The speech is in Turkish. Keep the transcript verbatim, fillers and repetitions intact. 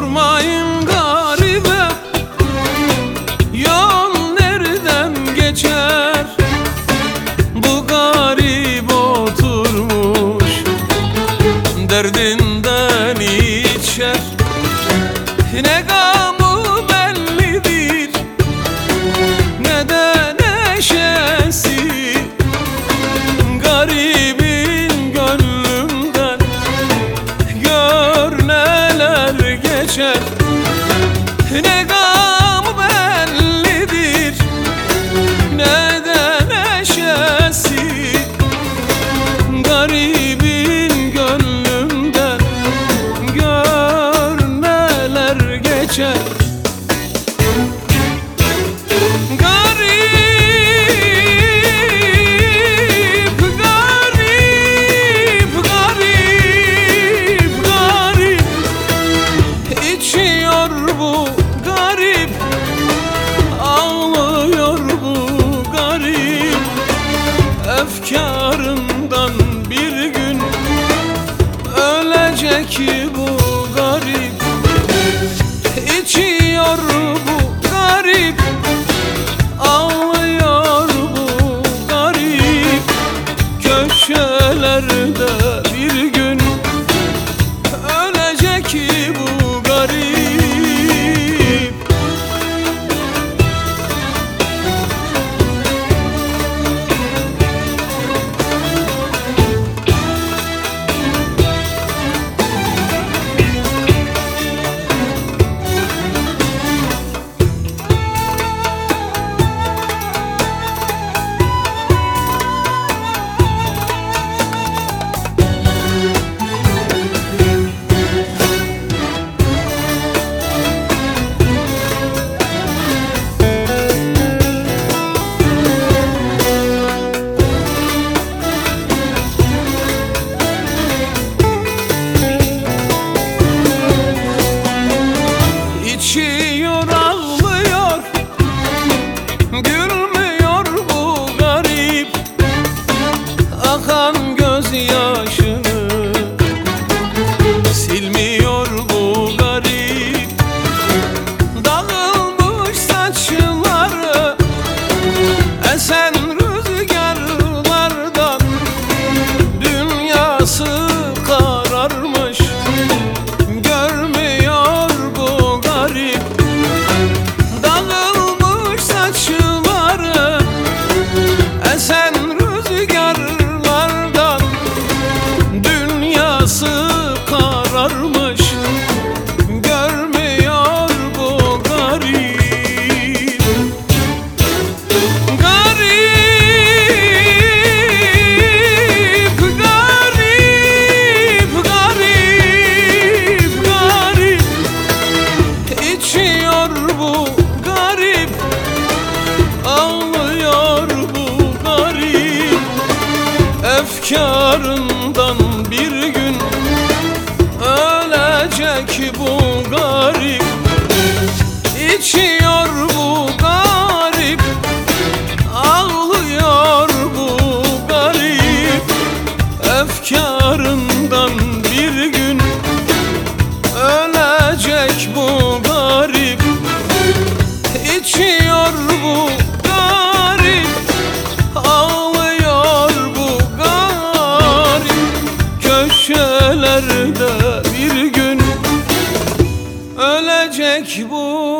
Sormayın garibe, yol nereden geçer? Bu garip oturmuş, derdinden içer. Ne gamı bellidir, ne de neşesi. Garibin gönlümden gör neler geçer. Ne gamı bellidir, ne de neşesi. Garibin gönlümden gör neler geçer. Bu garip ağlıyor, bu garip efkarından bir gün ölecek. Bu garip içiyor, bu garip ağlıyor, bu garip köşelerde bir gün ölecek. Bu garip İçiyor, ağlıyor, gülmüyor bu garip. Akan gözyaşını silmiyor bu garip. Dağılmış saçları esen rüzgarlardan dünyası kararmış. Görmüyor bu garip. Dağılmış saçları esen rüzgarlardan dünyası kararmış. Görmüyor bu garip. Garip, garip, garip, garip içiyor bu garip, ağlıyor bu garip efkarından bir gün ölecek. Bu garip içiyor, bu garip ağlıyor, bu garip efkarından bir gün ölecek. Bu garip içiyor, bu garip ağlıyor, bu garip köşelerde bir gün ölecek. Bu